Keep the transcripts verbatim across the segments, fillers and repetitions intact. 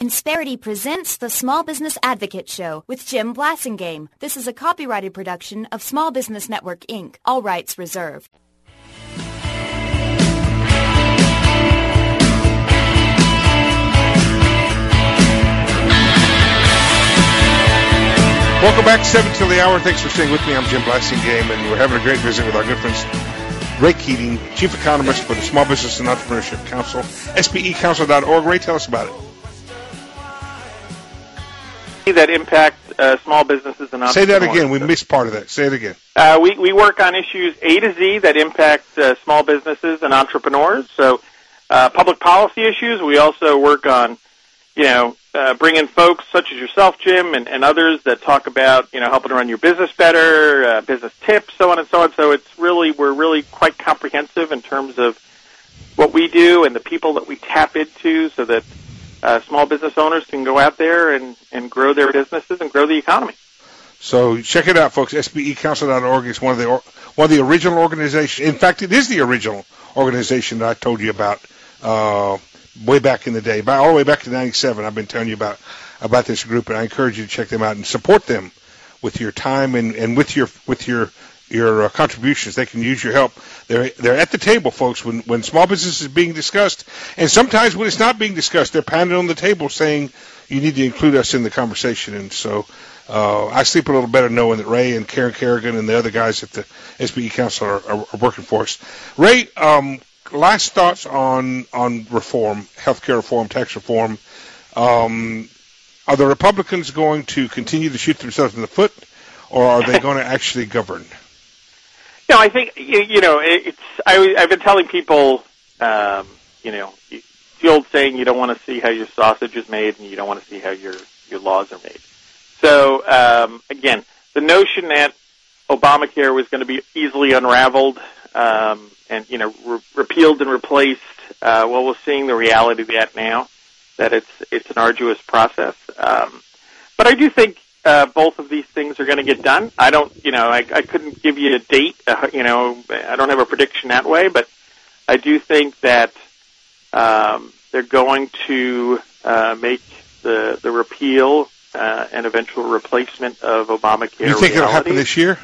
Insperity presents the Small Business Advocate Show with Jim Blasingame. This is a copyrighted production of Small Business Network, Incorporated. All rights reserved. Welcome back, seven till the hour. Thanks for staying with me. I'm Jim Blasingame, and we're having a great visit with our good friends, Ray Keating, Chief Economist for the Small Business and Entrepreneurship Council, S B E council dot org. Ray, tell us about it. That impact uh, small businesses and entrepreneurs. Say that again. We missed part of that. Say it again. Uh, we, we work on issues A to Z that impact uh, small businesses and entrepreneurs. So uh, public policy issues. We also work on, you know, uh, bringing folks such as yourself, Jim, and, and others that talk about, you know, helping to run your business better, uh, business tips, so on and so on. So it's really, we're really quite comprehensive in terms of what we do and the people that we tap into so that Uh, small business owners can go out there and, and grow their businesses and grow the economy. So check it out, folks. S B E council dot org is one of the or, one of the original organizations. In fact, it is the original organization that I told you about uh, way back in the day, by, all the way back to ninety-seven. I've been telling you about about this group, and I encourage you to check them out and support them with your time and, and with your with your your uh, contributions. They can use your help. They're they're at the table, folks, when when small business is being discussed, and sometimes when it's not being discussed, they're pounding on the table saying you need to include us in the conversation. And so uh, I sleep a little better knowing that Ray and Karen Kerrigan and the other guys at the S B E Council are, are, are working for us. Ray, um, last thoughts on on reform, healthcare reform, tax reform. Um, are the Republicans going to continue to shoot themselves in the foot, or are they going to actually govern? No, I think, you, you know, it's, I, I've been telling people, um, you know, the old saying, you don't want to see how your sausage is made and you don't want to see how your, your laws are made. So, um, again, the notion that Obamacare was going to be easily unraveled um, and, you know, re- repealed and replaced, uh, well, we're seeing the reality of that now, that it's, it's an arduous process. Um, but I do think Uh, both of these things are going to get done. I don't, you know, I, I couldn't give you a date. Uh, you know, I don't have a prediction that way, but I do think that um, they're going to uh, make the the repeal uh, and eventual replacement of Obamacare. You think reality. It'll happen this year?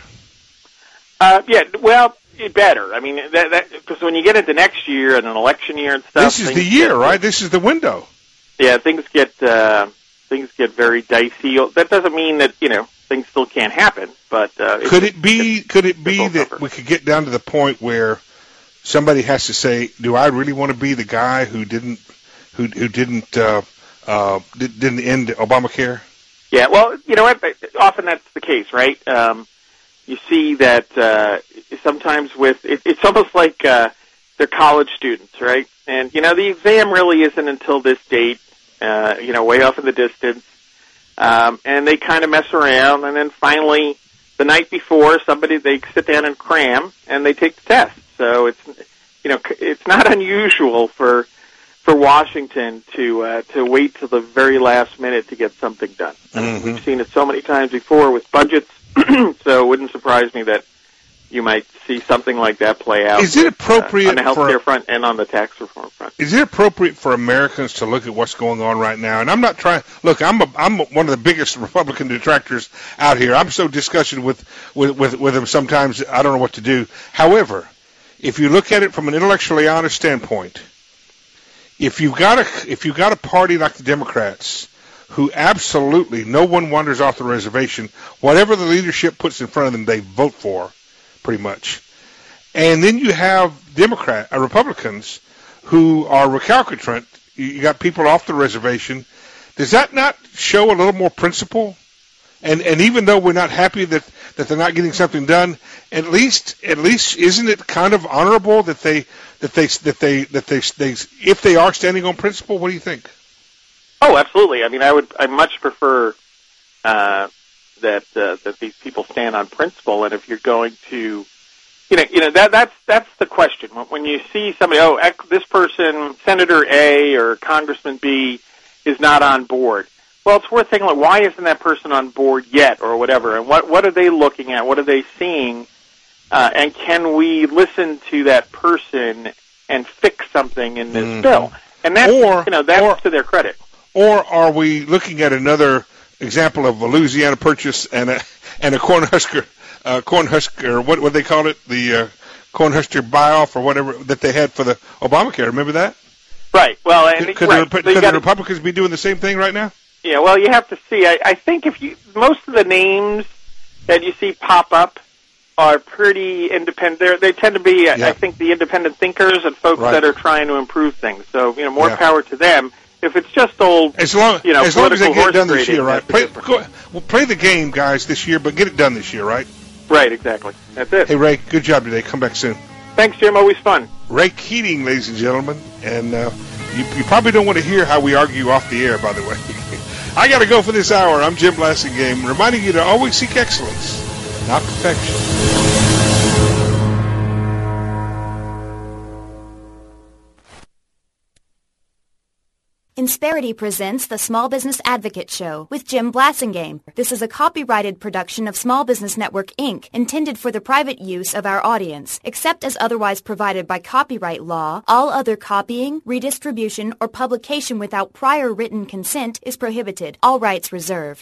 Uh, yeah, well, it better. I mean, that because when you get into next year and an election year and stuff, this is the year, get, right? This is the window. Yeah, things get. Uh, Things get very dicey. That doesn't mean that, you know, things still can't happen. But uh, could it be? Could it be that we could get down to the point where somebody has to say, "Do I really want to be the guy who didn't, who who didn't, uh, uh, didn't end Obamacare?" Yeah. Well, you know what? Often that's the case, right? Um, you see that uh, sometimes with it, it's almost like uh, they're college students, right? And you know, the exam really isn't until this date. Uh, you know, way off in the distance, um, and they kind of mess around, and then finally, the night before, somebody they sit down and cram, and they take the test. So it's, you know, it's not unusual for for Washington to uh, to wait till the very last minute to get something done. Mm-hmm. We've seen it so many times before with budgets, so it wouldn't surprise me that you might see something like that play out. Is it appropriate uh, on the healthcare for, front and on the tax reform front? Is it appropriate for Americans to look at what's going on right now? And I'm not trying. Look, I'm a, I'm one of the biggest Republican detractors out here. I'm so disgusted with with with, with them sometimes. I don't know what to do. However, if you look at it from an intellectually honest standpoint, if you got a if you got a party like the Democrats, who absolutely no one wanders off the reservation, whatever the leadership puts in front of them, they vote for. Pretty much. And then you have Democrat, uh, Republicans who are recalcitrant. You got people off the reservation. Does that not show a little more principle? And and even though we're not happy that, that they're not getting something done, at least at least isn't it kind of honorable that they that they that they that they, they if they are standing on principle? What do you think? Oh, absolutely. I mean, I would I much prefer uh, that uh, that these people stand on principle, and if you're going to, you know, you know that that's that's the question. When you see somebody, oh, this person, Senator A or Congressman B, is not on board. Well, it's worth taking a look. Why isn't that person on board yet, or whatever? And what what are they looking at? What are they seeing? Uh, and can we listen to that person and fix something in this mm-hmm. bill? And that's, or, you know, that's or, to their credit. or are we looking at another example of a Louisiana Purchase and a and a Cornhusker, uh, Cornhusker, what what they call it, the uh, Cornhusker buy-off or whatever that they had for the Obamacare? Remember that? Right. Well, and could, could, right. the, so could gotta, the Republicans be doing the same thing right now? Yeah. Well, you have to see. I, I think if you most of the names that you see pop up are pretty independent. They're, they tend to be, yeah. I think, the independent thinkers and folks right. that are trying to improve things. So, you know, more yeah. power to them. If it's just old, as long, you know, as long as they get it done this trading, year, right? Play, go, well, play the game, guys, this year, but get it done this year, right? Right, exactly. That's it. Hey, Ray, good job today. Come back soon. Thanks, Jim. Always fun. Ray Keating, ladies and gentlemen. And uh, you, you probably don't want to hear how we argue off the air, by the way. I got to go for this hour. I'm Jim Blasingame, reminding you to always seek excellence, not perfection. Insperity presents the Small Business Advocate Show with Jim Blasingame. This is a copyrighted production of Small Business Network, Incorporated, intended for the private use of our audience. Except as otherwise provided by copyright law, all other copying, redistribution, or publication without prior written consent is prohibited. All rights reserved.